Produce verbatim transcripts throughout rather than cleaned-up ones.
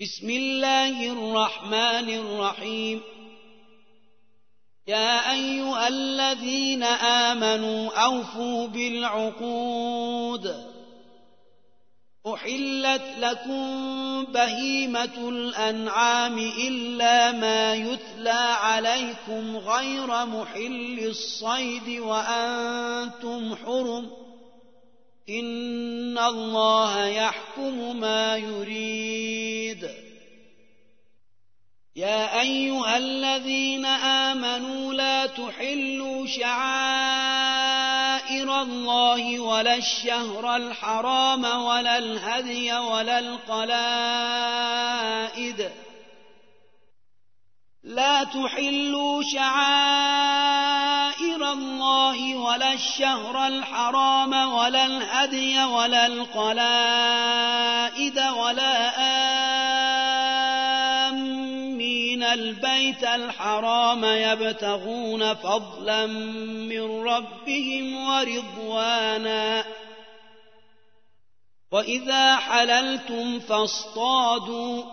بسم الله الرحمن الرحيم يا أيها الذين آمنوا أوفوا بالعقود أحلت لكم بهيمة الأنعام إلا ما يتلى عليكم غير محل الصيد وأنتم حرم إن الله يحكم ما يريد يا أيها الذين آمنوا لا تحلوا شعائر الله ولا الشهر الحرام ولا الهدي ولا القلائد لا تحلوا شعائر الله ولا الشهر الحرام ولا الهدي ولا القلائد ولا آمين البيت الحرام يبتغون فضلا من ربهم ورضوانا وإذا حللتم فاصطادوا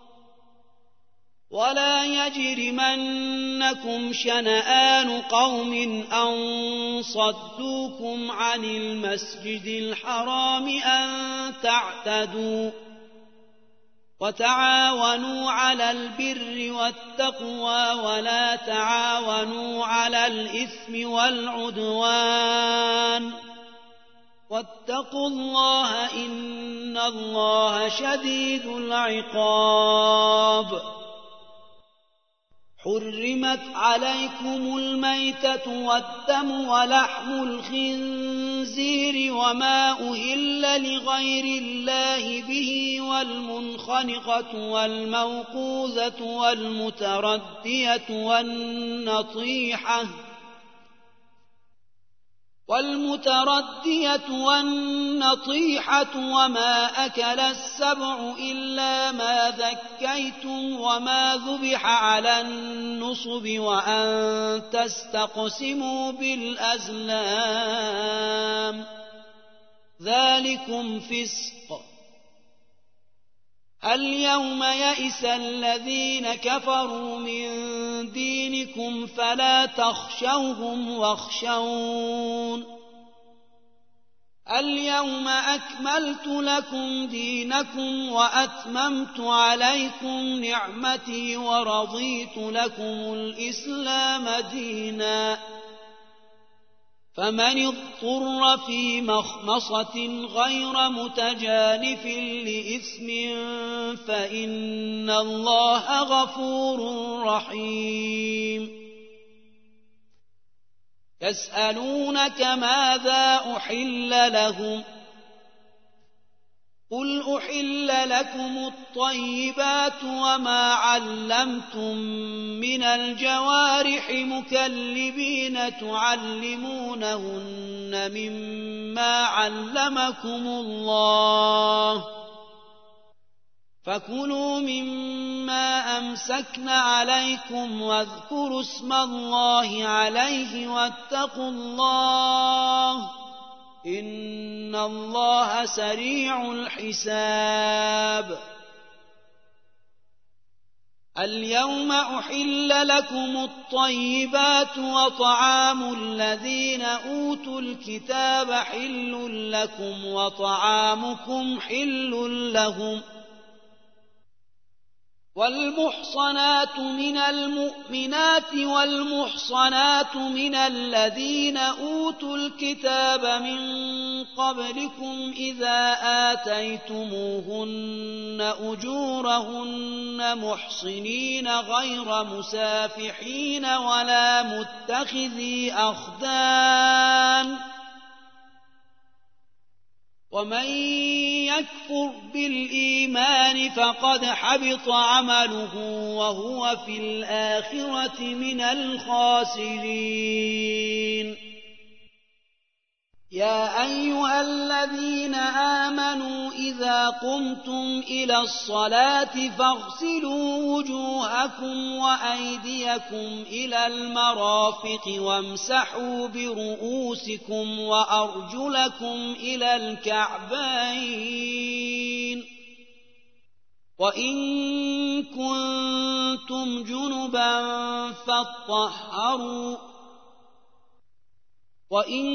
ولا يجرمنكم شنآن قوم أن صدوكم عن المسجد الحرام أن تعتدوا وتعاونوا على البر والتقوى ولا تعاونوا على الإثم والعدوان واتقوا الله إن الله شديد العقاب حرمت عليكم الميتة والدم ولحم الخنزير وما أهل لغير الله به والمنخنقة والموقوذة والمتردية والنطيحة والمتردية والنطيحة وما أكل السبع إلا ما ذكيتم وما ذبح على النصب وأن تستقسموا بالأزلام ذلكم فسق اليوم يئس الذين كفروا من دينكم فلا تخشوهم واخشون اليوم أكملت لكم دينكم وأتممت عليكم نعمتي ورضيت لكم الإسلام دينا فمن اضطر في مخمصة غير متجانف لإثم فإن الله غفور رحيم يسألونك ماذا أحل لهم قل أحل لكم الطيبات وما علمتم من الجوارح مكلبين تعلمونهن مما علمكم الله فكلوا مما أمسكن عليكم واذكروا اسم الله عليه واتقوا الله إن الله سريع الحساب اليوم أحل لكم الطيبات وطعام الذين أوتوا الكتاب حل لكم وطعامكم حل لهم والمحصنات من المؤمنات والمحصنات من الذين أوتوا الكتاب من قبلكم إذا آتيتموهن أجورهن محصنين غير مسافحين ولا متخذي أخدان ومن يكفر بالإيمان فقد حبط عمله وهو في الآخرة من الخاسرين يا أيها الذين آمنوا إذا قمتم إلى الصلاة فاغسلوا وجوهكم وأيديكم إلى المرافق وامسحوا برؤوسكم وأرجلكم إلى الكعبين وإن كنتم جنبا فاطهروا وإن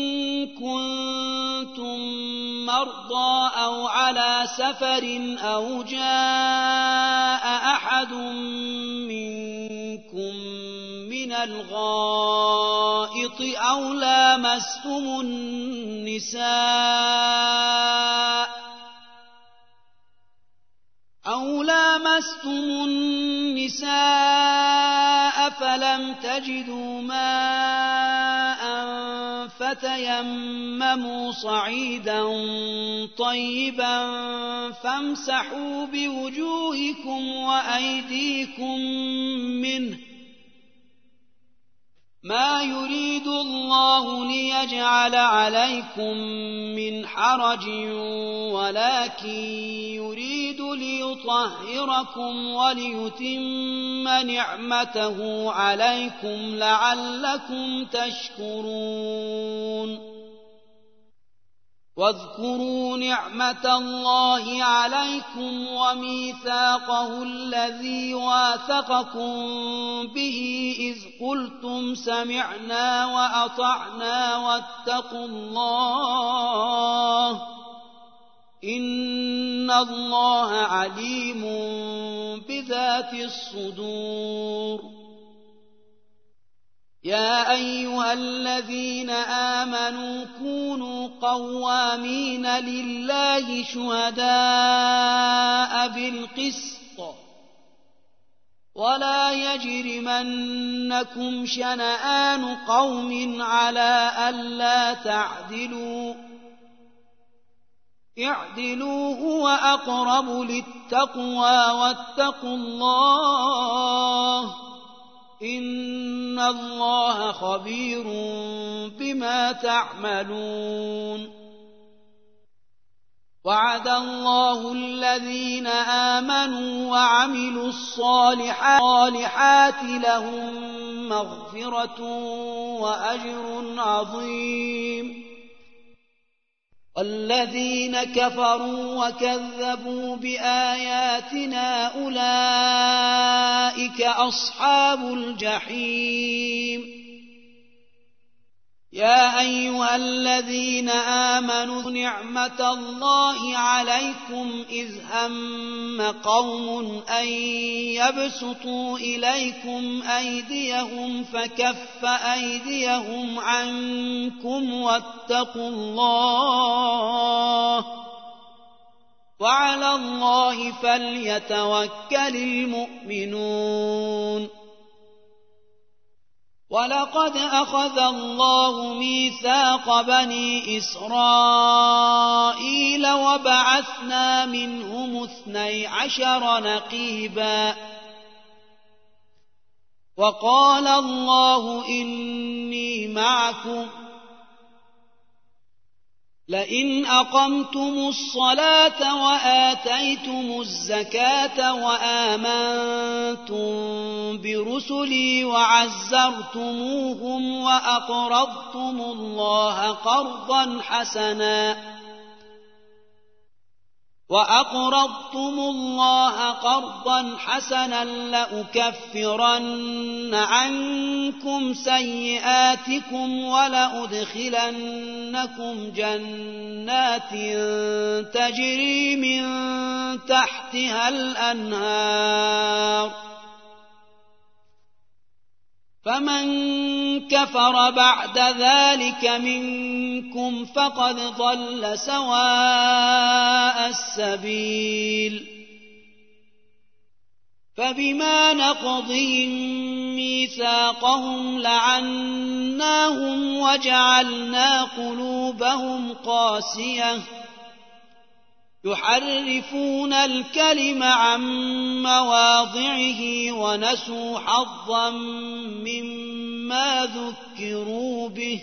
كنتم مرضى أو على سفر أو جاء أحد منكم من الغائط أو لامستم النساء أو لامستم النساء فلم تجدوا ماء فتيمموا صعيدا طيبا فامسحوا بوجوهكم وأيديكم منه ما يريد الله ليجعل عليكم من حرج ولكن يريد ليطهركم وليتم نعمته عليكم لعلكم تشكرون واذكروا نعمة الله عليكم وميثاقه الذي واثقكم به إذ قلتم سمعنا وأطعنا واتقوا الله إن الله عليم بذات الصدور يا أيها الذين آمنوا كونوا قوامين لله شهداء بالقسط ولا يجرمنكم شنآن قوم على ألا تعدلوا اعدلوا هو أقرب للتقوى واتقوا الله إن الله خبير بما تعملون وعد الله الذين آمنوا وعملوا الصالحات لهم مغفرة وأجر عظيم والذين كفروا وكذبوا بآياتنا أولئك أصحاب الجحيم يا أيها الذين آمنوا نعمة الله عليكم إذ هم قوم أن يبسطوا إليكم أيديهم فكف أيديهم عنكم واتقوا الله وعلى الله فليتوكل المؤمنون ولقد أخذ الله ميثاق بني إسرائيل وبعثنا منهم اثني عشر نقيبا وقال الله إني معكم لئن أقمتم الصلاة وآتيتم الزكاة وآمنتم برسلي وعزرتموهم وأقرضتم الله قرضا حسنا وأقرضتم الله قرضا حسنا لأكفرن عنكم سيئاتكم ولأدخلنكم جنات تجري من تحتها الأنهار فمن كفر بعد ذلك منكم فقد ضل سواء السبيل فبما نقضهم ميثاقهم لعناهم وجعلنا قلوبهم قاسية يحرفون الكلم عن مواضعه ونسوا حظا مما ذكروا به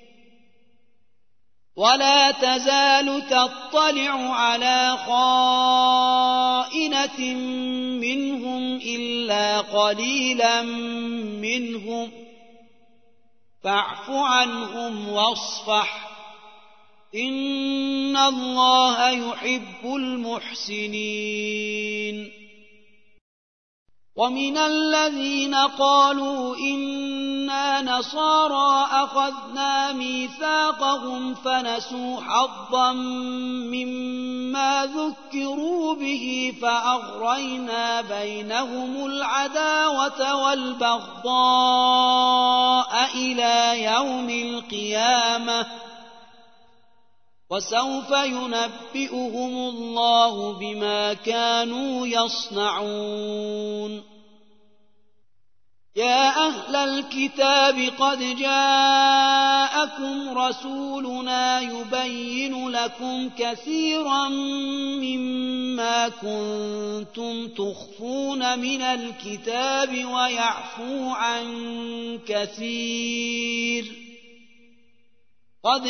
ولا تزال تطلع على خائنة منهم إلا قليلا منهم فاعف عنهم واصفح إن الله يحب المحسنين. ومن الذين قالوا إنا نصارى أخذنا ميثاقهم فنسوا حظا مما ذكروا به فأغرينا بينهم العداوة والبغضاء إلى يوم القيامة وسوف ينبئهم الله بما كانوا يصنعون. يا أهل الكتاب قد جاءكم رسولنا يبين لكم كثيرا مما كنتم تخفون من الكتاب ويعفو عن كثير. قد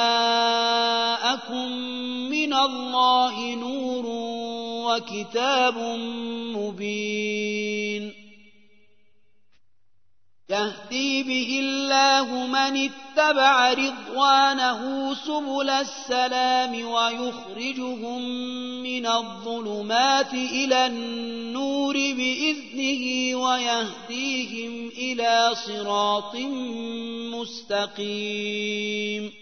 جاءكم من الله نور وكتاب مبين يهدي به الله من اتبع رضوانه سبل السلام ويخرجهم من الظلمات إلى النور بإذنه ويهديهم إلى صراط مستقيم.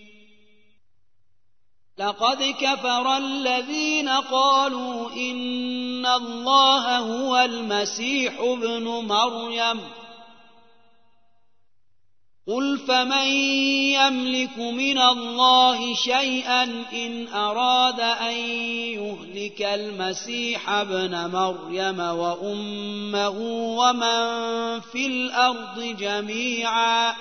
لقد كفر الذين قالوا إن الله هو المسيح ابن مريم قل فمن يملك من الله شيئا إن أراد أن يهلك المسيح ابن مريم وأمه ومن في الأرض جميعا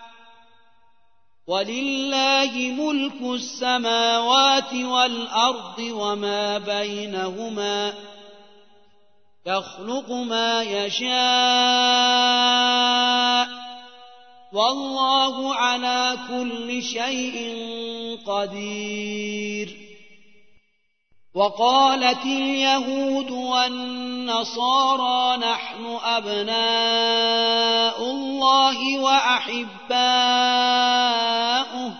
ولله ملك السماوات والأرض وما بينهما يخلق ما يشاء والله على كل شيء قدير. وقالت اليهود والنصارى نحن أبناء الله وأحباؤه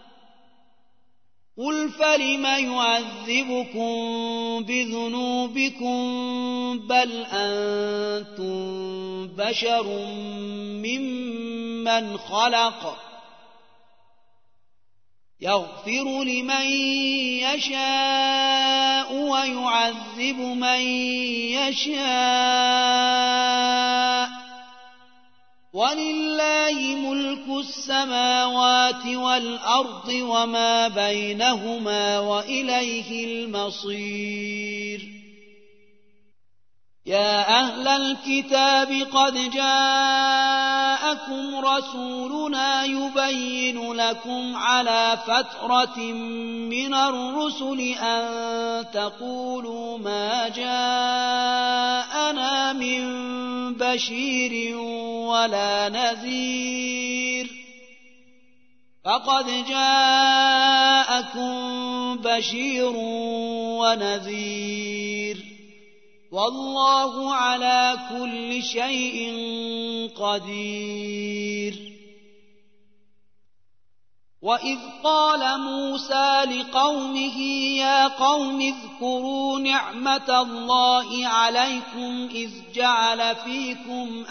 قل فلم يعذبكم بذنوبكم بل أنتم بشر ممن خلق يغفر لمن يشاء ويعذب من يشاء ولله ملك السماوات والأرض وما بينهما وإليه المصير. يا أهل الكتاب قد جاءكم رسولنا يبين لكم على فترة من الرسل أن تقولوا ما جاءنا من بشير ولا نذير فقد جاءكم بشير ونذير والله على كل شيء قدير. وإذ قال موسى لقومه يا قوم اذكروا نعمة الله عليكم إذ جعل فيكم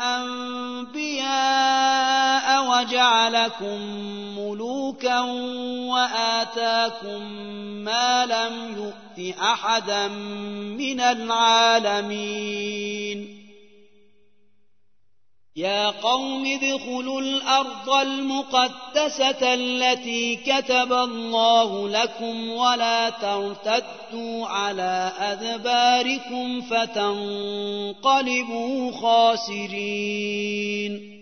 أنبياء وجعلكم ملوكا وآتاكم ما لم يؤت أحدا من العالمين. يا قوم ادخلوا الأرض المقدسة التي كتب الله لكم ولا ترتدوا على أدباركم فتنقلبوا خاسرين.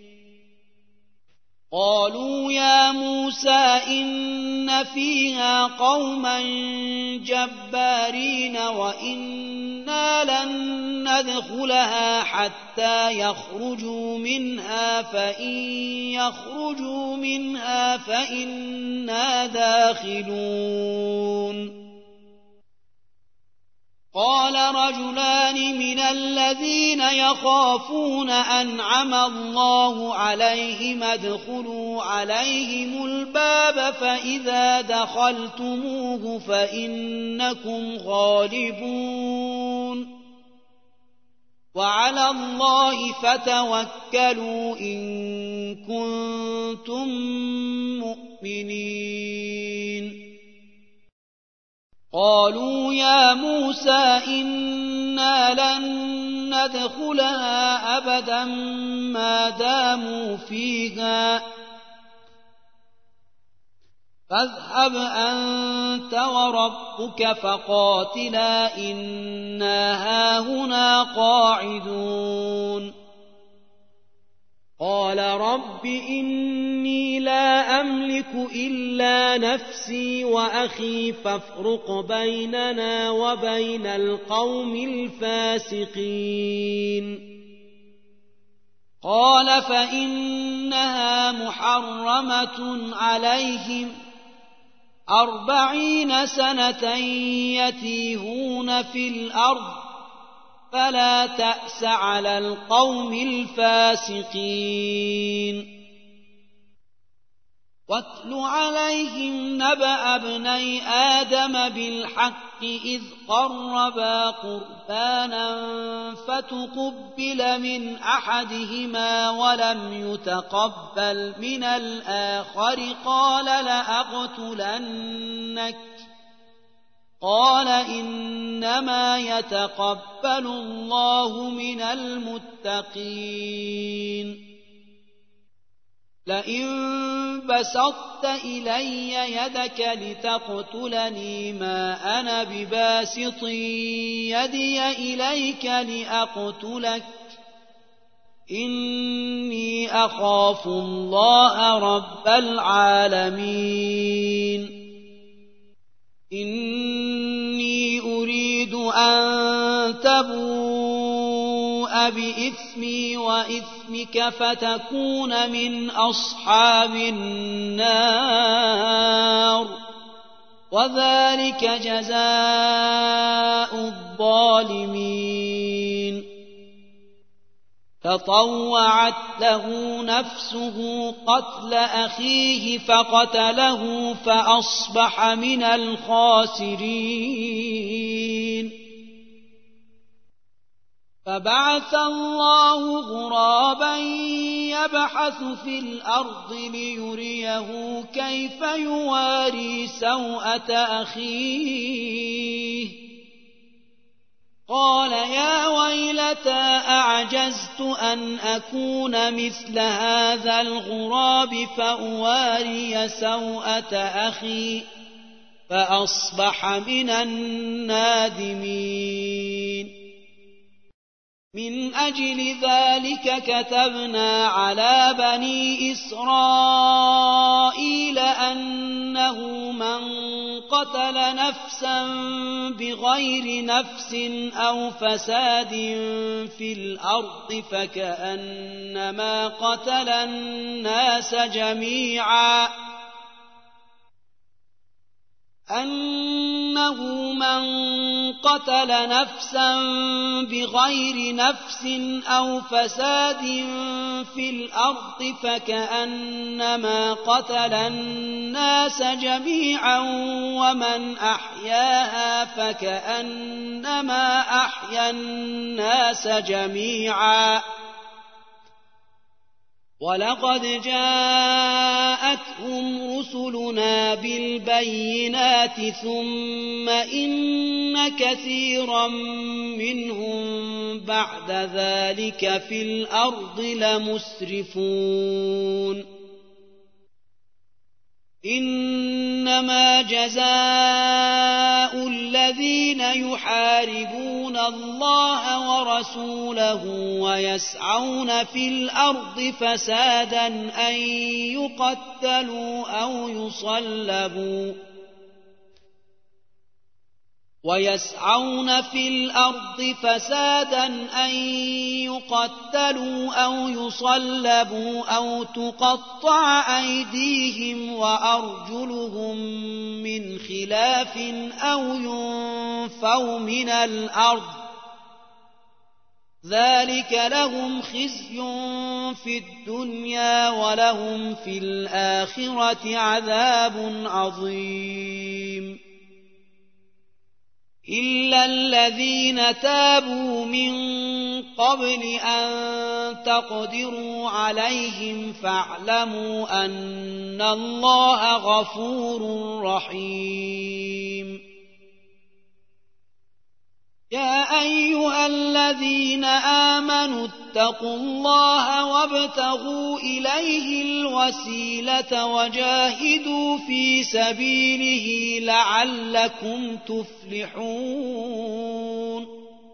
قالوا يا موسى إن فيها قوما جبارين وإنا لن ندخلها حتى يخرجوا منها فإن يخرجوا منها فإنا داخلون. قال رجلان من الذين يخافون أنعم الله عليهم ادخلوا عليهم الباب فإذا دخلتموه فإنكم غالبون وعلى الله فتوكلوا إن كنتم مؤمنين قالوا يا موسى إنا لن ندخلها أبدا ما داموا فيها فاذهب أنت وربك فقاتلا إنا هاهنا قاعدون قال رب إني لا أملك إلا نفسي وأخي فافرق بيننا وبين القوم الفاسقين قال فإنها محرمة عليهم أربعين سنة يتيهون في الأرض فلا تأس على القوم الفاسقين واتل عليهم نبأ ابني آدم بالحق إذ قربا قربانا فتقبل من أحدهما ولم يتقبل من الآخر قال لأقتلنك قال إنما يتقبل الله من المتقين لئن بسطت إلي يدك لتقتلني ما أنا بباسط يدي إليك لأقتلك إني أخاف الله رب العالمين إني أريد أن تبوء بإثمي وإثمك فتكون من أصحاب النار وذلك جزاء الظالمين فطوعت له نفسه قتل أخيه فقتله فأصبح من الخاسرين فبعث الله غرابا يبحث في الأرض ليريه كيف يواري سوءة أخيه قال يا ويلتى أعجزت أن أكون مثل هذا الغراب فأواري سوءة أخي فأصبح من النادمين من أجل ذلك كتبنا على بني إسرائيل أنه من قتل نفسا بغير نفس أو فساد في الأرض فكأنما قتل الناس جميعا أنه من قتل نفسا بغير نفس أو فساد في الأرض فكأنما قتل الناس جميعا ومن أحياها فكأنما أحيا الناس جميعا ولقد جاءتهم رسلنا بالبينات ثم إن كثيرا منهم بعد ذلك في الأرض لمسرفون إنما جزاء الذين يحاربون الله ورسوله ويسعون في الأرض فسادا أن يقتلوا أو يصلبوا ويسعون في الأرض فسادا أن يقتلوا أو يصلبوا أو تقطع أيديهم وأرجلهم من خلاف أو ينفوا من الأرض ذلك لهم خزي في الدنيا ولهم في الآخرة عذاب عظيم إلا الذين تابوا من قبل أن تقدروا عليهم فاعلموا أن الله غفور رحيم يا أيها الذين آمنوا اتقوا الله وابتغوا إليه الوسيلة وجاهدوا في سبيله لعلكم تفلحون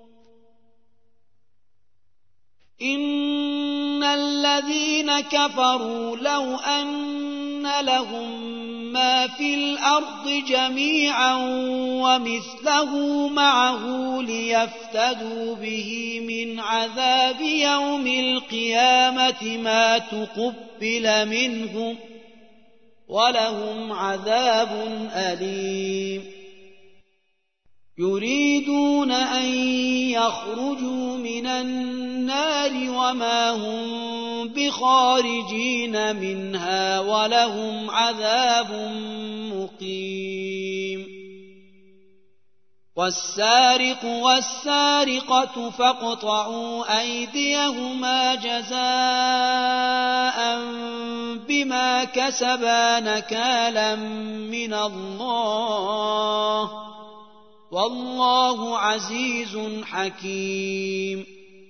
إن الذين كفروا لو أن لهم ما في الأرض جميعا ومثله معه ليفتدوا به من عذاب يوم القيامة ما تقبل منهم ولهم عذاب أليم يريدون أن يخرجوا من النار وما هم بخارجين منها ولهم عذاب مقيم والسارق والسارقة فاقطعوا أيديهما جزاء بما كسبا نكالا من الله والله عزيز حكيم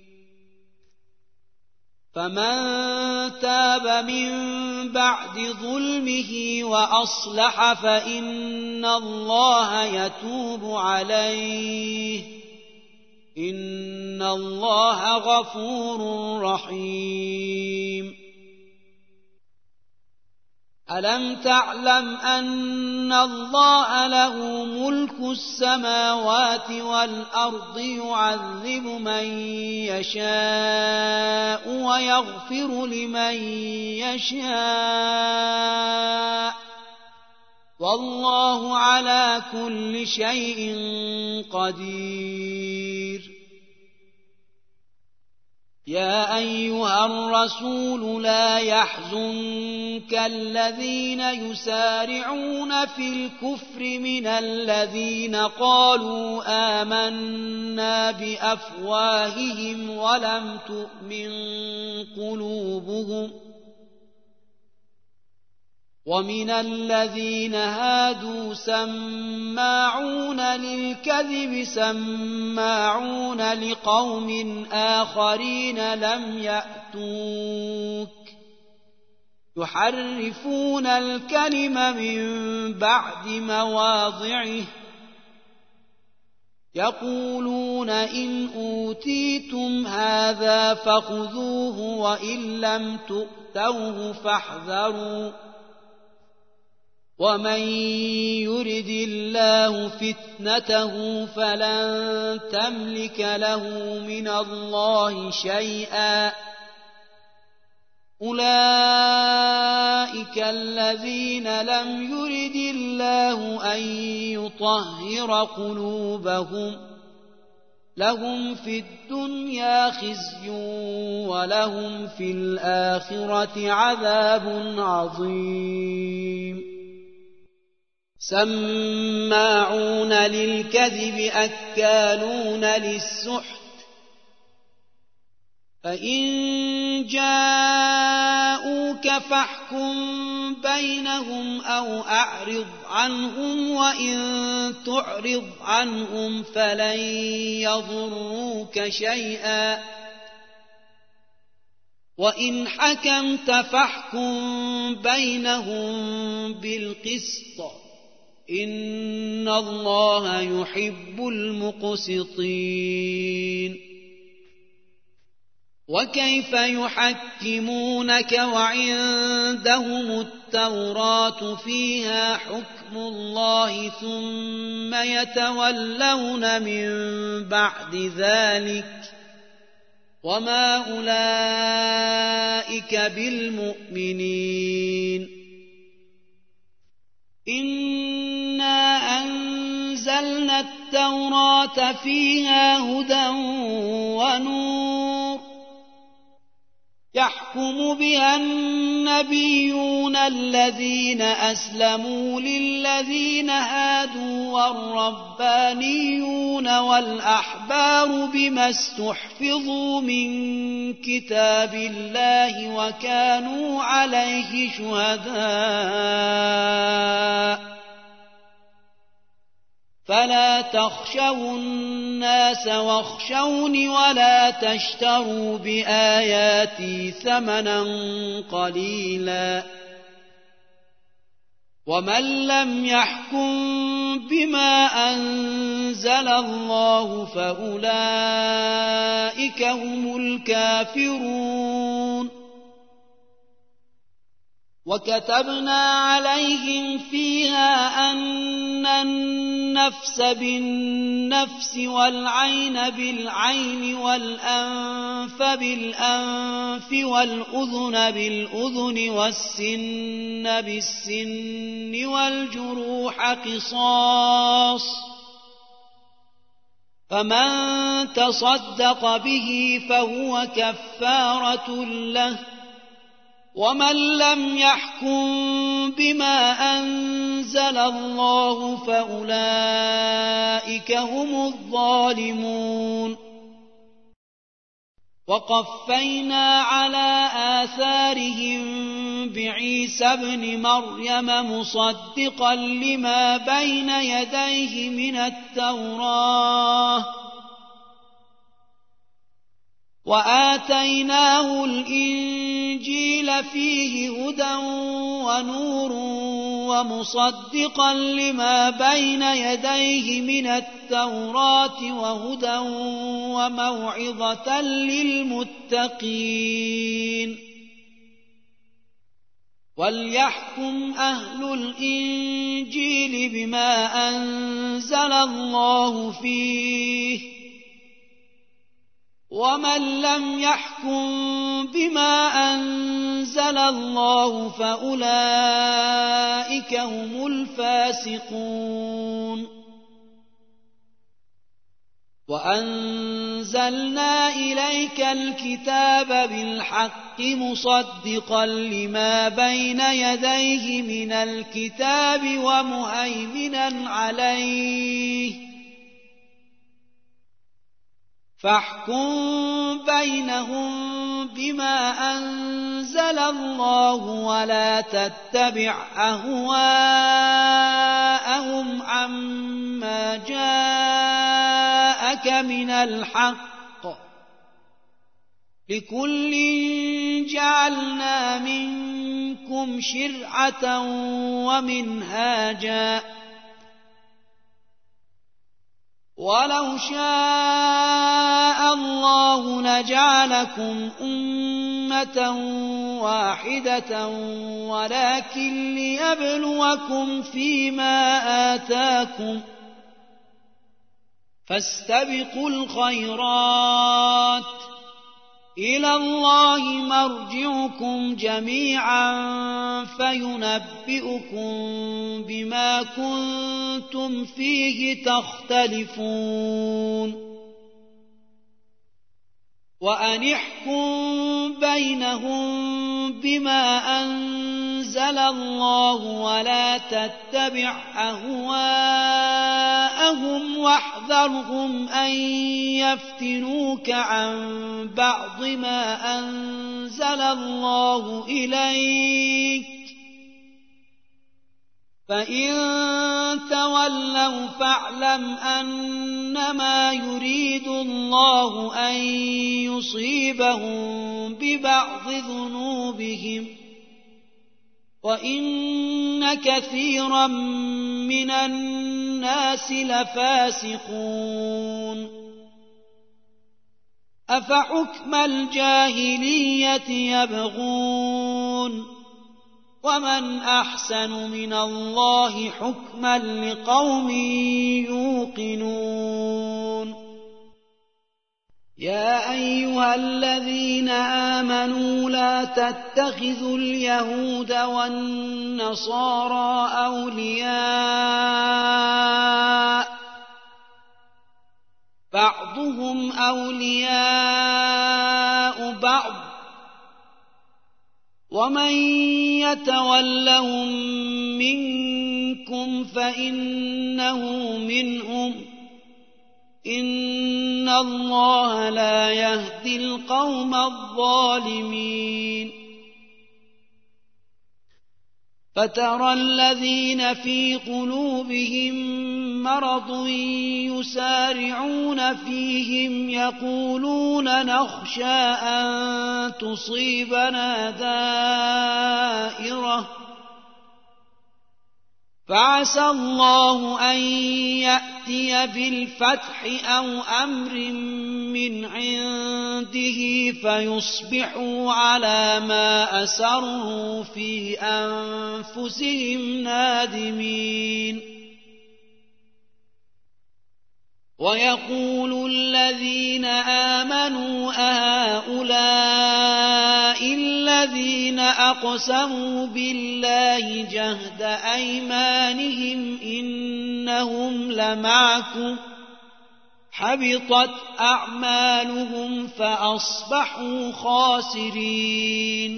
فمن تاب من بعد ظلمه وأصلح فإن الله يتوب عليه إن الله غفور رحيم ألم تعلم أن الله له ملك السماوات والأرض يعذب من يشاء ويغفر لمن يشاء والله على كل شيء قدير يا أيها الرسول لا يحزنك الذين يسارعون في الكفر من الذين قالوا آمنا بأفواههم ولم تؤمن قلوبهم ومن الذين هادوا سماعون للكذب سماعون لقوم آخرين لم يأتوك يحرفون الكلم من بعد مواضعه يقولون إن أوتيتم هذا فخذوه وإن لم تؤتوه فاحذروا ومن يرد الله فتنته فلن تملك له من الله شيئا أولئك الذين لم يرد الله أن يطهر قلوبهم لهم في الدنيا خزي ولهم في الآخرة عذاب عظيم سماعون للكذب أكالون للسحت فإن جاءوك فاحكم بينهم أو أعرض عنهم وإن تعرض عنهم فلن يضروك شيئا وإن حكمت فاحكم بينهم بالقسط إن الله يحب المقسطين وكيف يحكمونك وعندهم التوراة فيها حكم الله ثم يتولون من بعد ذلك وما أولئك بالمؤمنين إنا أنزلنا التوراة فيها هدى ونور يحكم بها النبيون الذين أسلموا للذين هادوا والربانيون والأحبار بما استحفظوا من كتاب الله وكانوا عليه شهداء فلا تخشوا الناس واخشوني ولا تشتروا بآياتي ثمنا قليلا ومن لم يحكم بما أنزل الله فأولئك هم الكافرون وكتبنا عليهم فيها أن النفس بالنفس والعين بالعين والأنف بالأنف والأذن بالأذن والسن بالسن والجروح قصاص فمن تصدق به فهو كفارة له ومن لم يحكم بما أنزل الله فأولئك هم الظالمون وقفينا على آثارهم بعيسى ابن مريم مصدقا لما بين يديه من التوراة وآتيناه الإنجيل فيه هدى ونور ومصدقا لما بين يديه من التوراة وهدى وموعظة للمتقين وليحكم أهل الإنجيل بما أنزل الله فيه ومن لم يحكم بما أنزل الله فأولئك هم الفاسقون وأنزلنا إليك الكتاب بالحق مصدقا لما بين يديه من الكتاب ومهيمنا عليه فاحكم بينهم بما أنزل الله ولا تتبع أهواءهم عما جاءك من الحق لكل جعلنا منكم شرعة ومنهاجا ولو شاء الله لجعلكم أمة واحدة ولكن ليبلوكم فيما آتاكم فاستبقوا الخيرات إلى الله مرجعكم جميعا فينبئكم بما كنتم فيه تختلفون وأن احكم بينهم بما أنزل الله ولا تتبع أهواءهم واحذرهم أن يفتنوك عن بعض ما أنزل الله إليك فإن تولوا فاعلم أنما يريد الله أن يصيبهم ببعض ذنوبهم وإن كثيرا من الناس لفاسقون أفحكم الجاهلية يبغون ومن أحسن من الله حكما لقوم يوقنون يا أيها الذين آمنوا لا تتخذوا اليهود والنصارى أولياء بعضهم أولياء بعض ومن يتولهم منكم فإنه منهم إن الله لا يهدي القوم الظالمين فترى الذين في قلوبهم مرض يسارعون فيهم يقولون نخشى أن تصيبنا دائرة فعسى الله أن يأتي بالفتح أو أمر من عنده فيصبحوا على ما أسروا في أنفسهم نادمين ويقول الذين آمنوا أهؤلاء الذين أقسموا بالله جهد أيمانهم إنهم لمعكم حبطت أعمالهم فأصبحوا خاسرين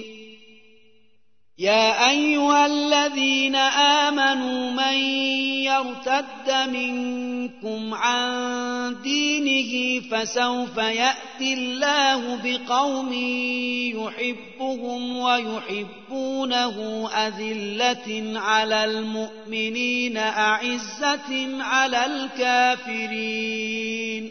يا أيها الذين آمنوا من يرتد منكم عن دينه فسوف يأتي الله بقوم يحبهم ويحبونه أذلة على المؤمنين أعزة على الكافرين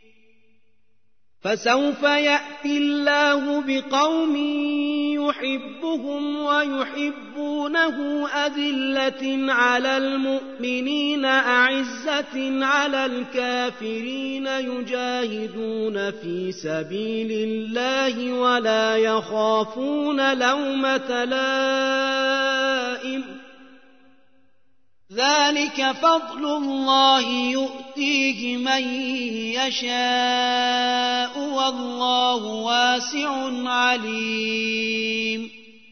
فسوف يأتي الله بقوم يحبهم ويحبونه أذلة على المؤمنين أعزة على الكافرين يجاهدون في سبيل الله ولا يخافون لومة لائم ذلك فضل الله يؤتيه من يشاء والله واسع عليم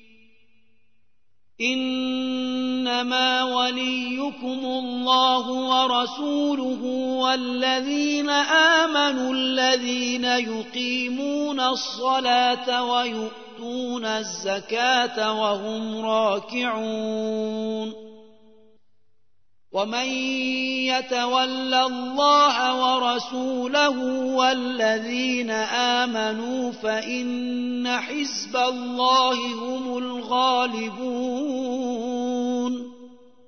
إنما وليكم الله ورسوله والذين آمنوا الذين يقيمون الصلاة ويؤتون الزكاة وهم راكعون ومن يتول الله ورسوله والذين آمنوا فإن حزب الله هم الغالبون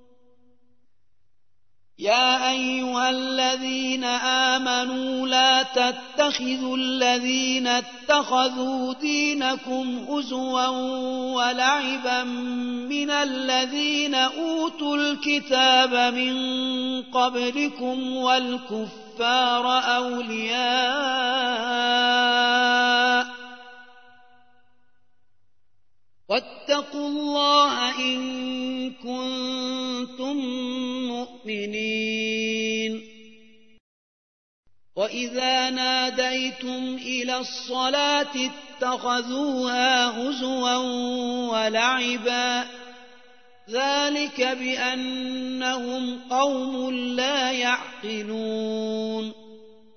يا أيها الذين آمنوا لا تتخذوا الذين اتخذوا دينكم هزوا ولعبا من الذين أوتوا الكتاب من قبلكم والكفار أولياء واتقوا الله إن كنتم مؤمنين وإذا ناديتم إلى الصلاة اتخذوها هزوا ولعبا ذلك بأنهم قوم لا يعقلون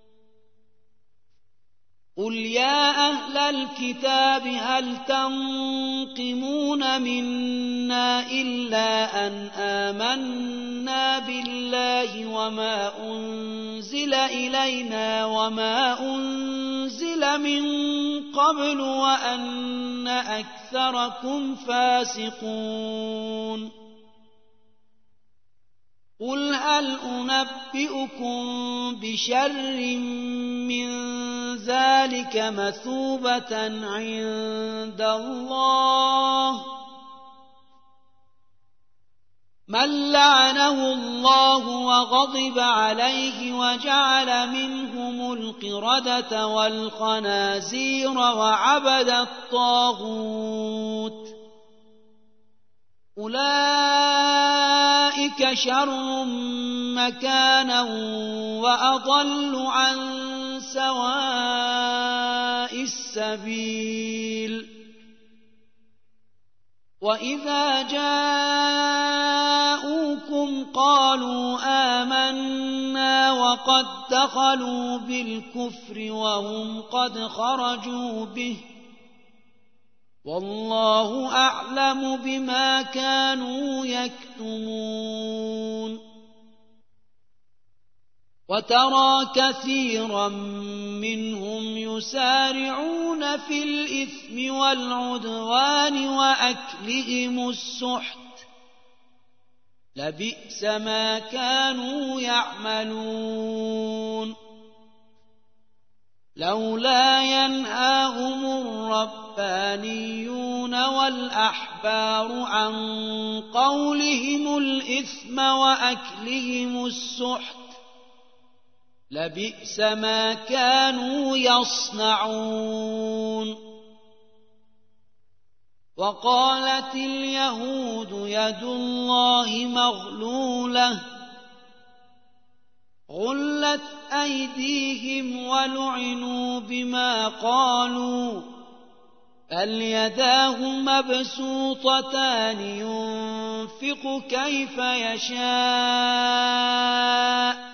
قل يا أهل الكتاب هل تنقمون منا إلا أن آمنا بالله وما أنزل إلينا وما أنزل من قبل وأن أكثركم فاسقون قل هل أنبئكم بشر من ذلك مثوبة عند الله من لعنه الله وغضب عليه وجعل منهم القردة والخنازير وعبد الطاغوت أولئك شر مكانا وأضل عن سواء السبيل وإذا جاءوكم قالوا آمنا وقد دخلوا بالكفر وهم قد خرجوا به والله أعلم بما كانوا يكتمون وترى كثيرا منهم يسارعون في الإثم والعدوان وأكلهم السحت لبئس ما كانوا يعملون لولا ينهاهم الربانيون والأحبار عن قولهم الإثم وأكلهم السحت لبئس ما كانوا يصنعون وقالت اليهود يد الله مغلولة غلت أيديهم ولعنوا بما قالوا بل يداه مبسوطتان ينفق كيف يشاء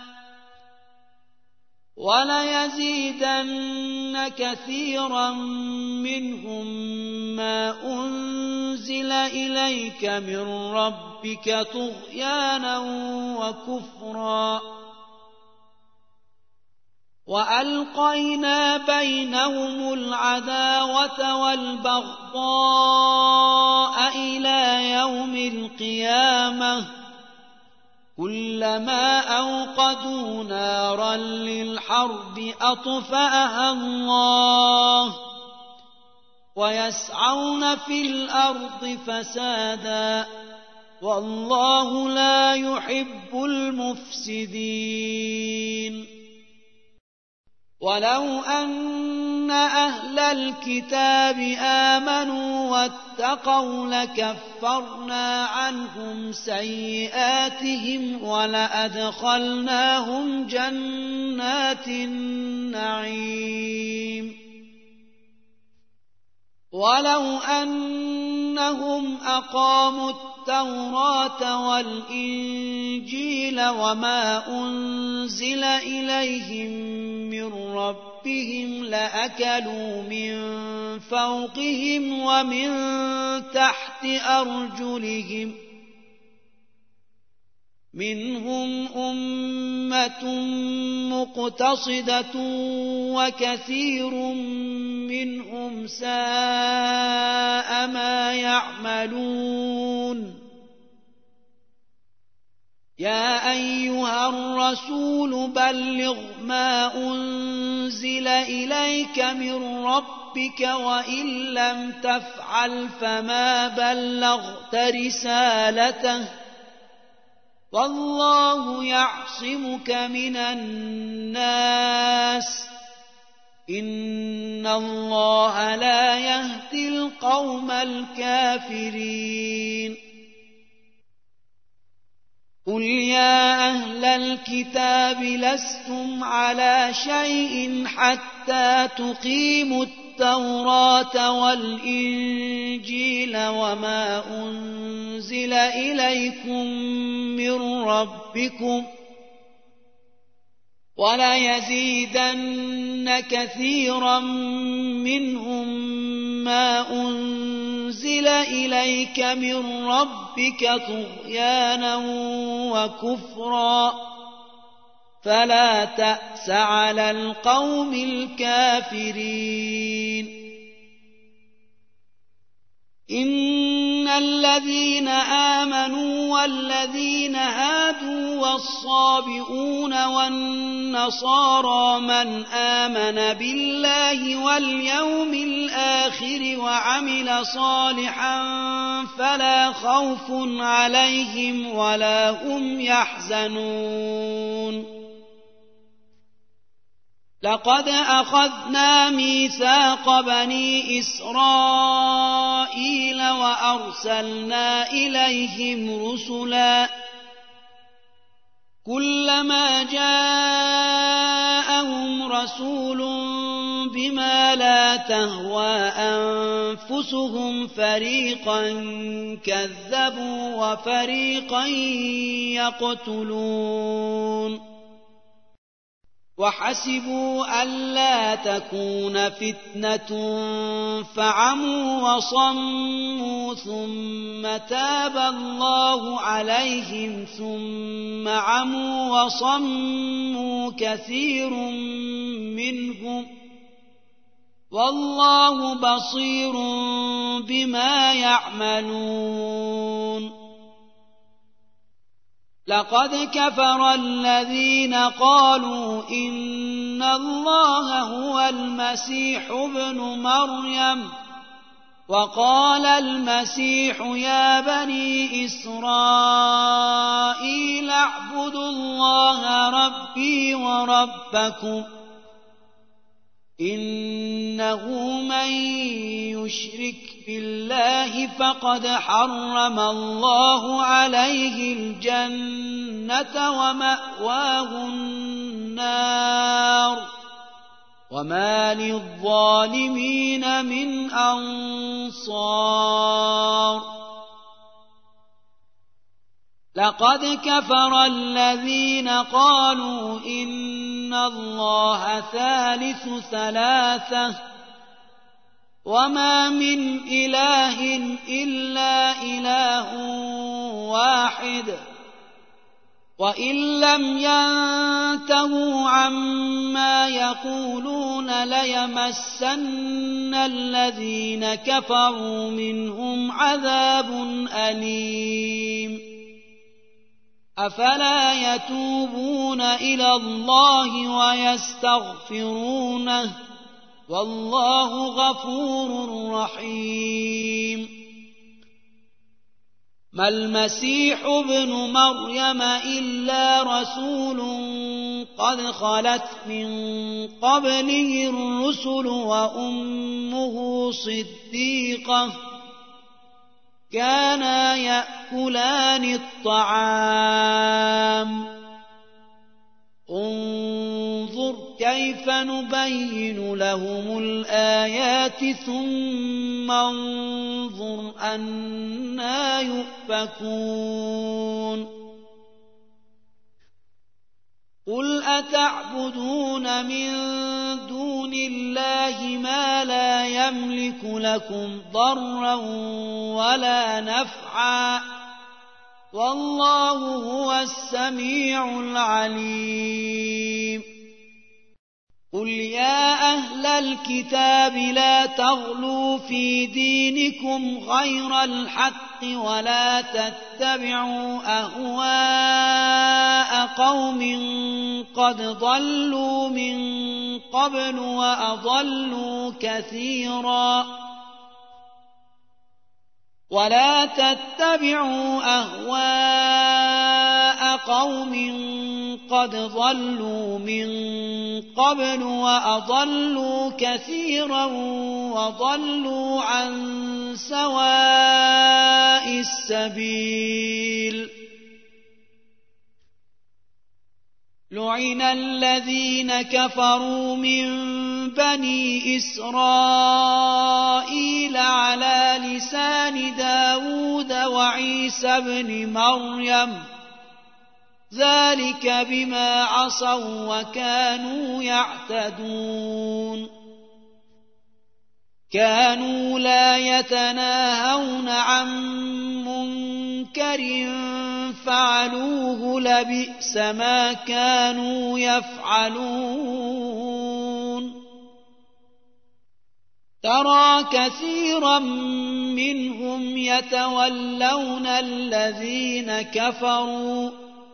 وليزيدن كثيرا منهم ما أنزل إليك من ربك طغيانا وكفرا وألقينا بينهم العداوة والبغضاء إلى يوم القيامة كلما أوقدوا نارا للحرب أطفأها الله ويسعون في الأرض فسادا والله لا يحب المفسدين ولو أن أهل الكتاب آمنوا واتقوا لكفرنا عنهم سيئاتهم ولأدخلناهم جنات النعيم ولو أنهم أقاموا التوراة والإنجيل وما أنزل إليهم من ربهم لأكلوا من فوقهم ومن تحت أرجلهم منهم أمة مقتصدة وكثير منهم ساء ما يعملون يا أيها الرسول بلغ ما أنزل إليك من ربك وإن لم تفعل فما بلغت رسالته والله يعصمك من الناس إن الله لا يهدي القوم الكافرين قل يا أهل الكتاب لستم على شيء حتى تقيموا التوراة والإنجيل وما أنزل إليكم من ربكم وليزيدن كثيرا منهم ما أنزل إليك من ربك طغيانا وكفرا فلا تأس على القوم الكافرين إن الذين آمنوا والذين هادوا والصابئون والنصارى من آمن بالله واليوم الآخر وعمل صالحا فلا خوف عليهم ولا هم يحزنون لقد أخذنا ميثاق بني إسرائيل وأرسلنا إليهم رسلا كلما جاءهم رسول بما لا تهوى أنفسهم فريقا كذبوا وفريقا يقتلون وحسبوا ألا تكون فتنة فعموا وصموا ثم تاب الله عليهم ثم عموا وصموا كثير منهم والله بصير بما يعملون لقد كفر الذين قالوا إن الله هو المسيح ابن مريم وقال المسيح يا بني إسرائيل اعبدوا الله ربي وربكم إنه من يشرك بالله فقد حرم الله عليه الجنة ومأواه النار وما للظالمين من أنصار لقد كفر الذين قالوا إن الله ثالث ثلاثة وما من إله إلا إله واحد وإن لم ينتهوا عما يقولون ليمسن الذين كفروا منهم عذاب أليم أفلا يتوبون إلى الله ويستغفرونه والله غفور رحيم ما المسيح ابن مريم إلا رسول قد خلت من قبله الرسل وأمه صديقة كانا يأكلان الطعام انظر كيف نبين لهم الآيات ثم انظر أنى يؤفكون قل أتعبدون من دون الله ما لا يملك لكم ضرا ولا نفعا والله هو السميع العليم قل يا أهل الكتاب لا تغلوا في دينكم غير الحق ولا تتبعوا أهواء قوم قد ضلوا من قبل وأضلوا كثيرا ولا تتبعوا أهواء قوم قد ضلوا من قبل وأضلوا كثيرا وضلوا عن سواء السبيل لعن الذين كفروا من بني إسرائيل على لسان داود وعيسى بن مريم ذلك بما عصوا وكانوا يعتدون كانوا لا يتناهون عن منكر فعلوه لبئس ما كانوا يفعلون ترى كثيرا منهم يتولون الذين كفروا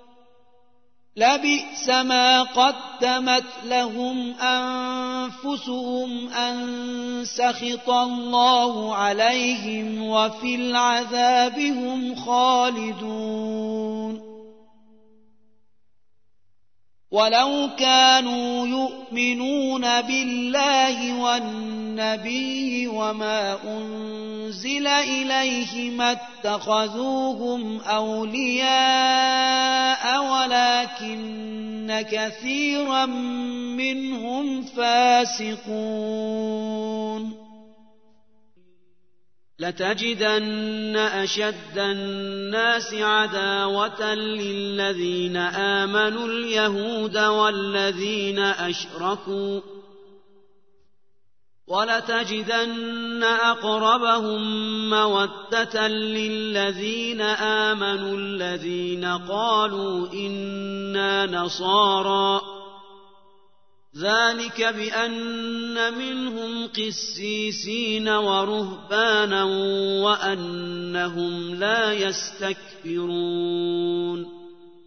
لبئس ما قدمت لهم أنفسهم أن سخط الله عليهم وفي العذاب هم خالدون ولو كانوا يؤمنون بالله والنبي وما أنزل إليه ما اتخذوهم أولياء ولكن كثيرا منهم فاسقون لتجدن أشد الناس عداوة للذين آمنوا اليهود والذين أشركوا ولتجدن أقربهم مودة للذين آمنوا الذين قالوا إنا نصارى ذلك بأن منهم قسيسين ورهبانا وأنهم لا يستكبرون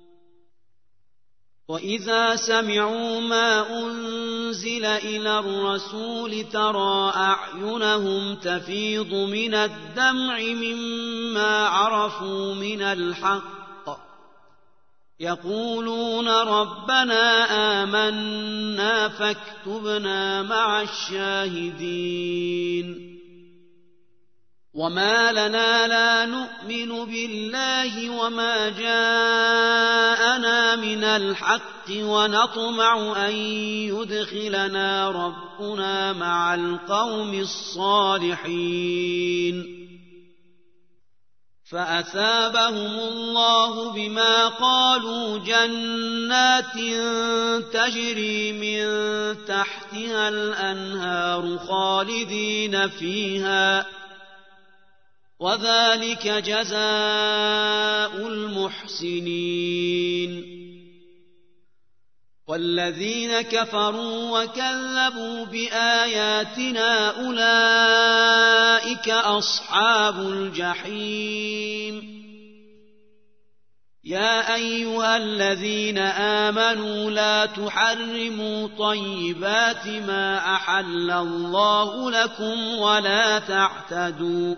وإذا سمعوا ما أنزل إلى الرسول ترى أعينهم تفيض من الدمع مما عرفوا من الحق يقولون ربنا آمنا فاكتبنا مع الشاهدين وما لنا لا نؤمن بالله وما جاءنا من الحق ونطمع أن يدخلنا ربنا مع القوم الصالحين فأثابهم الله بما قالوا جنات تجري من تحتها الأنهار خالدين فيها وذلك جزاء المحسنين والذين كفروا وكذبوا بآياتنا أولئك أصحاب الجحيم يا أيها الذين آمنوا لا تحرموا طيبات ما أحل الله لكم ولا تعتدوا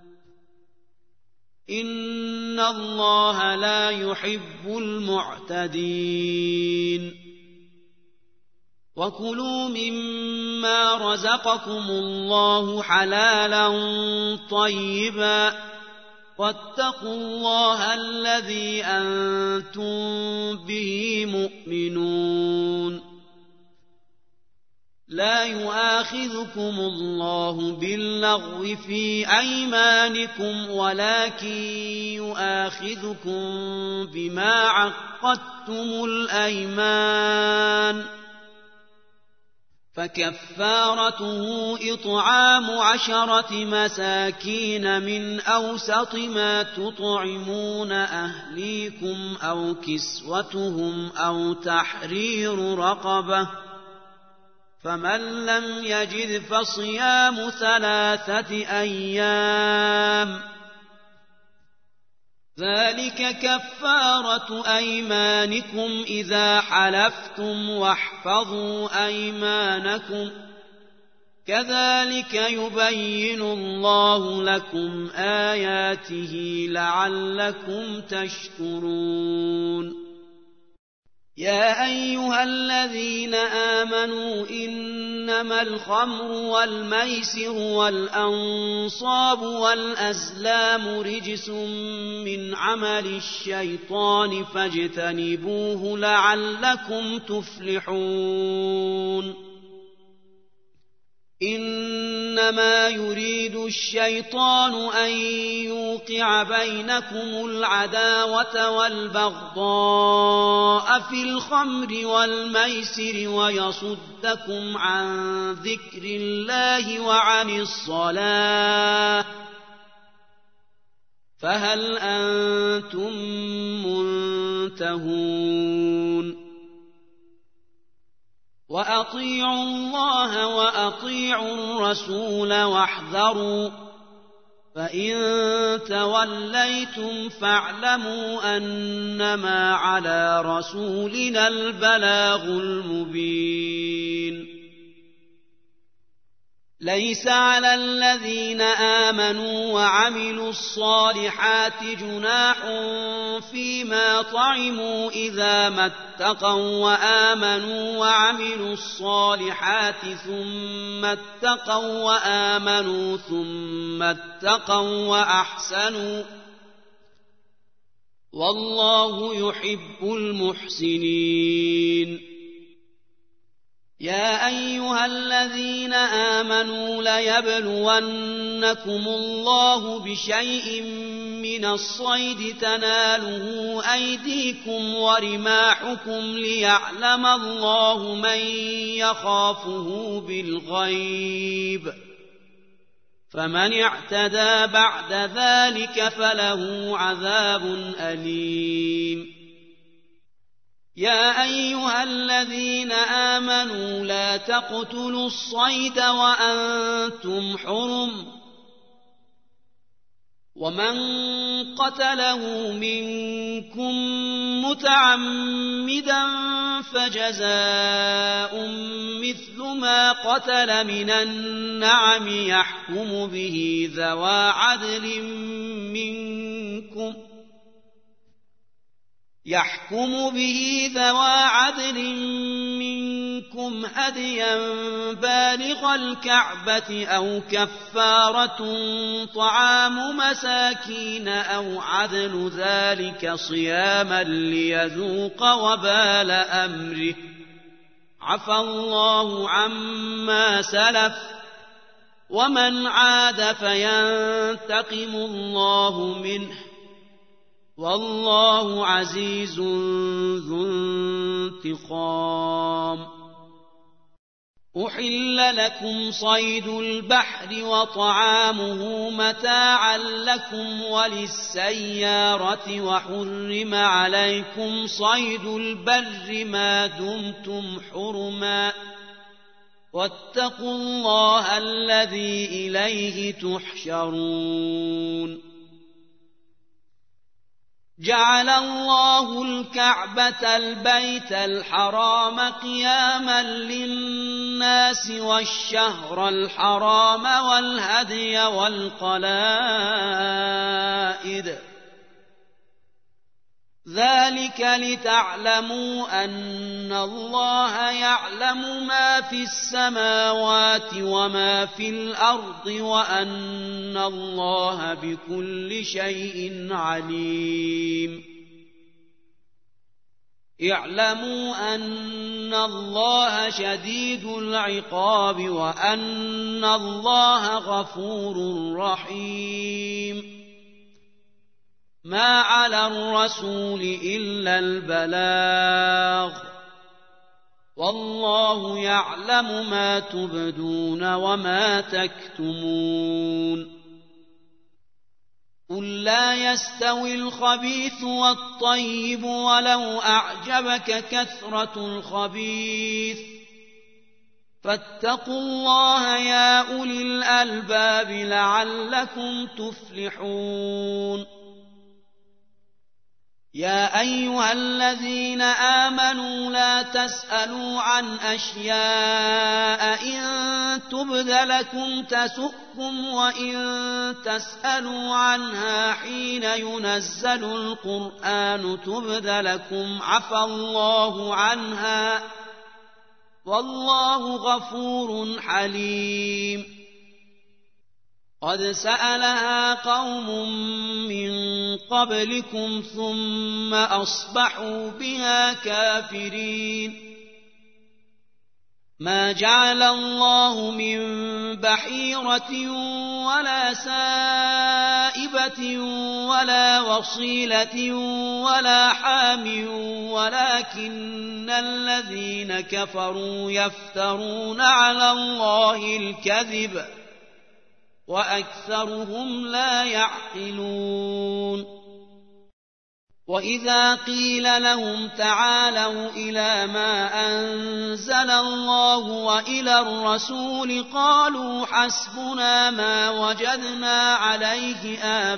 إن الله لا يحب المعتدين وكلوا مما رزقكم الله حلالا طيبا واتقوا الله الذي أنتم به مؤمنون لا يؤاخذكم الله باللغو في أيمانكم ولكن يؤاخذكم بما عقدتم الأيمان فكفارته إطعام عشرة مساكين من أوسط ما تطعمون أهليكم أو كسوتهم أو تحرير رقبة فمن لم يجد فصيام ثلاثة أيام ذلك كفارة أيمانكم إذا حلفتم واحفظوا أيمانكم كذلك يبين الله لكم آياته لعلكم تشكرون يا أيها الذين آمنوا إنما الخمر والميسر والأنصاب والأزلام رجس من عمل الشيطان فاجتنبوه لعلكم تفلحون إنما يريد الشيطان أن يوقع بينكم العداوة والبغضاء في الخمر والميسر ويصدكم عن ذكر الله وعن الصلاة فهل أنتم منتهون وأطيعوا الله وأطيعوا الرسول واحذروا فإن توليتم فاعلموا أنما على رسولنا البلاغ المبين ليس على الذين آمنوا وعملوا الصالحات جناح فيما طعموا إذا ما اتقوا وآمنوا وعملوا الصالحات ثم اتقوا وآمنوا ثم اتقوا وأحسنوا والله يحب المحسنين يا أيها الذين آمنوا ليبلونكم الله بشيء من الصيد تناله أيديكم ورماحكم ليعلم الله من يخافه بالغيب فمن اعتدى بعد ذلك فله عذاب أليم يا أيها الذين آمنوا لا تقتلوا الصيد وأنتم حرم ومن قتله منكم متعمدا فجزاء مثل ما قتل من النعم يحكم به ذوى عدل منكم يحكم به ذوى عدل منكم هديا بالغ الكعبة أو كفارة طعام مساكين أو عدل ذلك صياما ليذوق وبال أمره عفى الله عما سلف ومن عاد فينتقم الله منه والله عزيز ذو انتقام أحل لكم صيد البحر وطعامه متاعا لكم وللسيارة وحرم عليكم صيد البر ما دمتم حرما واتقوا الله الذي إليه تحشرون جعل الله الكعبة البيت الحرام قياما للناس والشهر الحرام والهدي والقلائد ذلك لتعلموا أن الله يعلم ما في السماوات وما في الأرض وأن الله بكل شيء عليم اعلموا أن الله شديد العقاب وأن الله غفور رحيم ما على الرسول إلا البلاغ والله يعلم ما تبدون وما تكتمون قل لا يستوي الخبيث والطيب ولو أعجبك كثرة الخبيث فاتقوا الله يا أولي الألباب لعلكم تفلحون يا أيها الذين آمنوا لا تسألوا عن أشياء إن تبد لكم تسؤكم وإن تسألوا عنها حين ينزل القرآن تبد لكم عفى الله عنها والله غفور حليم قد سألها قوم من قبلكم ثم أصبحوا بها كافرين ما جعل الله من بحيرة ولا سائبة ولا وصيلة ولا حام ولكن الذين كفروا يفترون على الله الكذب وأكثرهم لا يعقلون وإذا قيل لهم تعالوا إلى ما أنزل الله وإلى الرسول قالوا حسبنا ما وجدنا عليه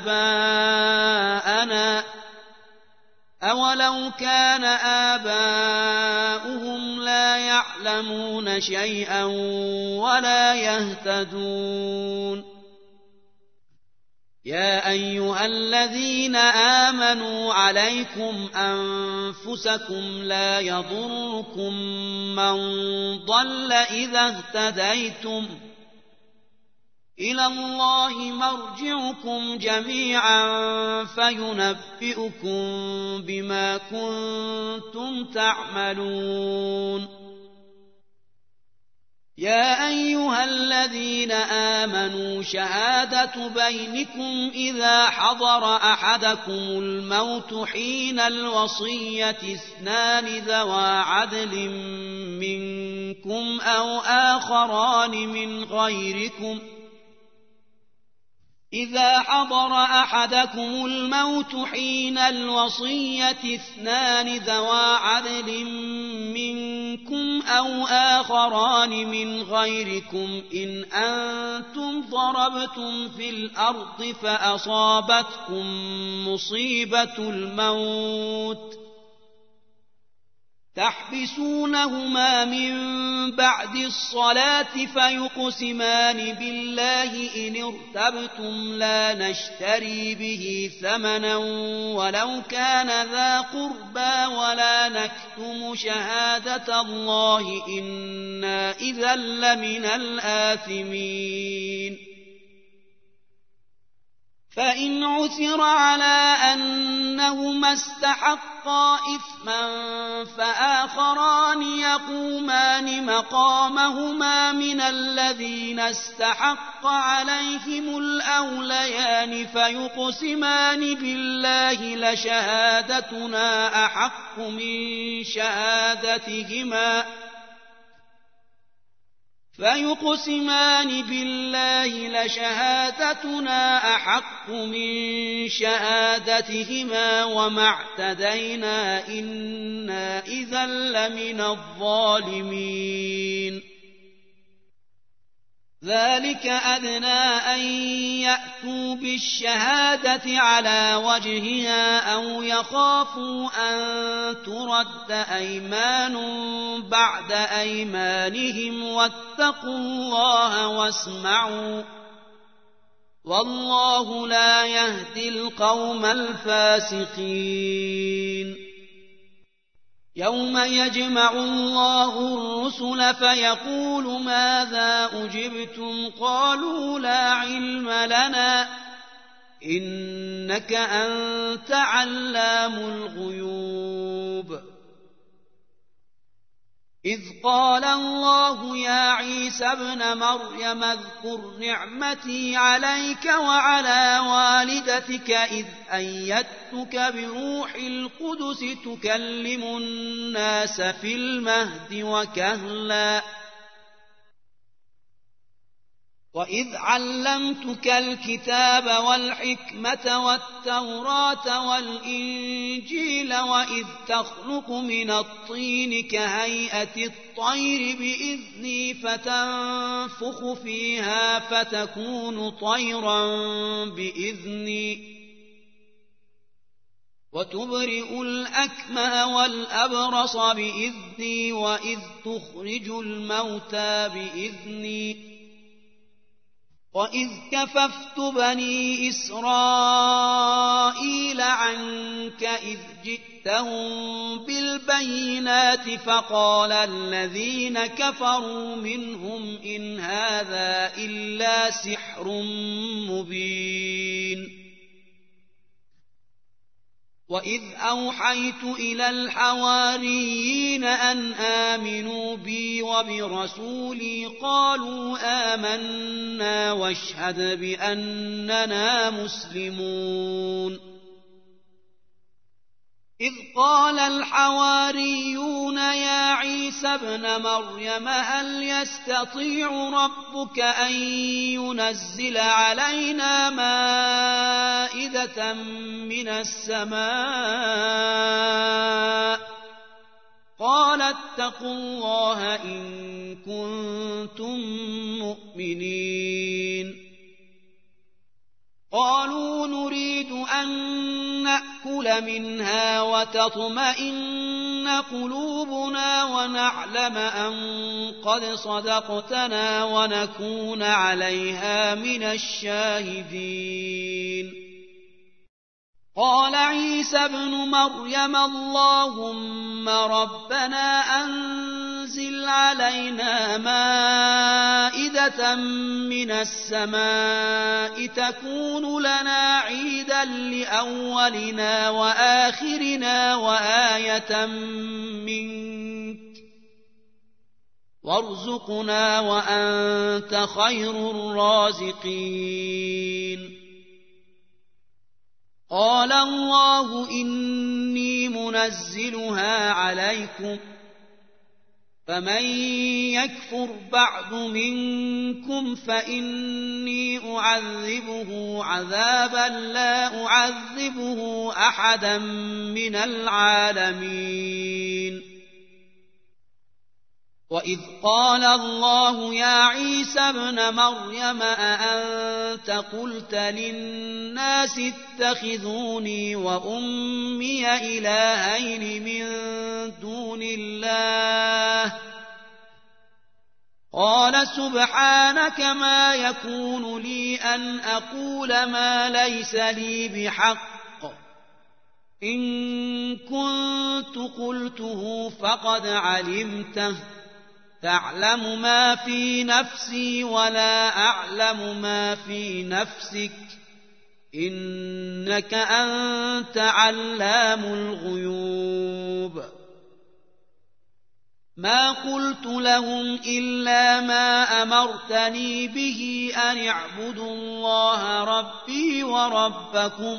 آباءنا أولو كان آباؤهم لا يعلمون شيئا ولا يهتدون يا أيها الذين آمنوا عليكم أنفسكم لا يضركم من ضل إذا اهتديتم إلى الله مرجعكم جميعا فينبئكم بما كنتم تعملون يا أيها الذين آمنوا شهادة بينكم إذا حضر أحدكم الموت حين الوصية اثنان ذوى عدل منكم أو آخران من غيركم إذا حضر أحدكم الموت حين الوصية اثنان ذوى عدل منكم أو آخران من غيركم إن أنتم ضربتم في الأرض فأصابتكم مصيبة الموت تحبسونهما من بعد الصلاة فيقسمان بالله إن ارتبتم لا نشتري به ثمنا ولو كان ذا قربى ولا نكتم شهادة الله إنا إذا لمن الآثمين فإن عثر على أنهما استحقا إثما فآخران يقومان مقامهما من الذين استحق عليهم الأوليان فيقسمان بالله لشهادتنا أحق من شهادتهما فيقسمان بالله لشهادتنا أحق من شهادتهما وما اعتدينا إنا إذا لمن الظالمين ذلك أدنى أن يأتوا بالشهادة على وجهها أو يخافوا أن ترد أيمان بعد أيمانهم واتقوا الله واسمعوا والله لا يهدي القوم الفاسقين يوم يجمع الله الرسل فيقول ماذا أجبتم قالوا لا علم لنا إنك أنت علام الغيوب إذ قال الله يا عيسى ابن مريم اذكر نعمتي عليك وعلى والدتك إذ أيدتك بروح القدس تكلم الناس في المهد وكهلا وإذ علمتك الكتاب والحكمة والتوراة والإنجيل وإذ تخلق من الطين كهيئة الطير بإذني فتنفخ فيها فتكون طيرا بإذني وتبرئ الأكمه والأبرص بإذني وإذ تخرج الموتى بإذني وإذ كففت بني إسرائيل عنك إذ جئتهم بالبينات فقال الذين كفروا منهم إن هذا إلا سحر مبين وإذ أوحيت إلى الحواريين أن آمنوا بي وبرسولي قالوا آمنا واشهد بأننا مسلمون إذ قال الحواريون يا عيسى ابن مريم هل يستطيع ربك أن ينزل علينا مائدة من السماء قال اتقوا الله إن كنتم مؤمنين قالوا نريد أن نأكل منها وتطمئن قلوبنا ونعلم أن قد صدقتنا ونكون عليها من الشاهدين قال عيسى ابن مريم اللهم ربنا أنزل علينا مائدة من السماء تكون لنا عيدا لأولنا وآخرنا وآية منك وارزقنا وأنت خير الرازقين قال الله إني منزلها عليكم فمن يكفر بعد منكم فإني أعذبه عذابا لا أعذبه أحدا من العالمين وإذ قال الله يا عيسى ابن مريم أأنت قلت للناس اتخذوني وأمي إلهين من دون الله قال سبحانك ما يكون لي أن أقول ما ليس لي بحق إن كنت قلته فقد علمته تعلم ما في نفسي ولا أعلم ما في نفسك إنك أنت علام الغيوب ما قلت لهم إلا ما أمرتني به أن اعبدوا الله ربي وربكم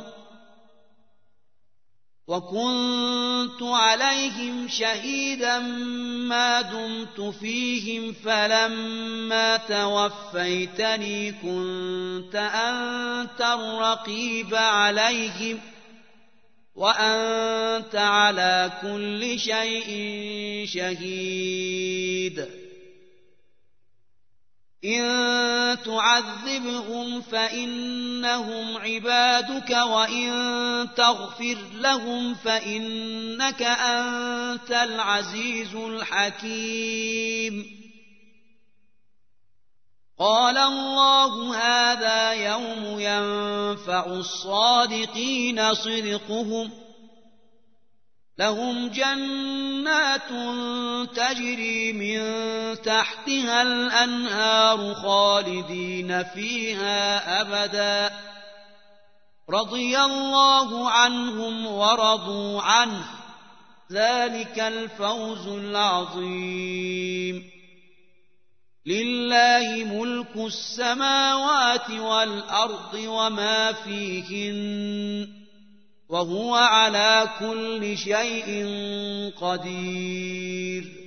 وكنت عليهم شهيدا ما دمت فيهم فلما توفيتني كنت أنت الرقيب عليهم وأنت على كل شيء شهيد إن تعذبهم فإنهم عبادك وإن تغفر لهم فإنك أنت العزيز الحكيم قال الله هذا يوم ينفع الصادقين صدقهم لهم جنات تجري من تحتها الأنهار خالدين فيها أبدا رضي الله عنهم ورضوا عنه ذلك الفوز العظيم لله ملك السماوات والأرض وما فيهن وهو على كل شيء قدير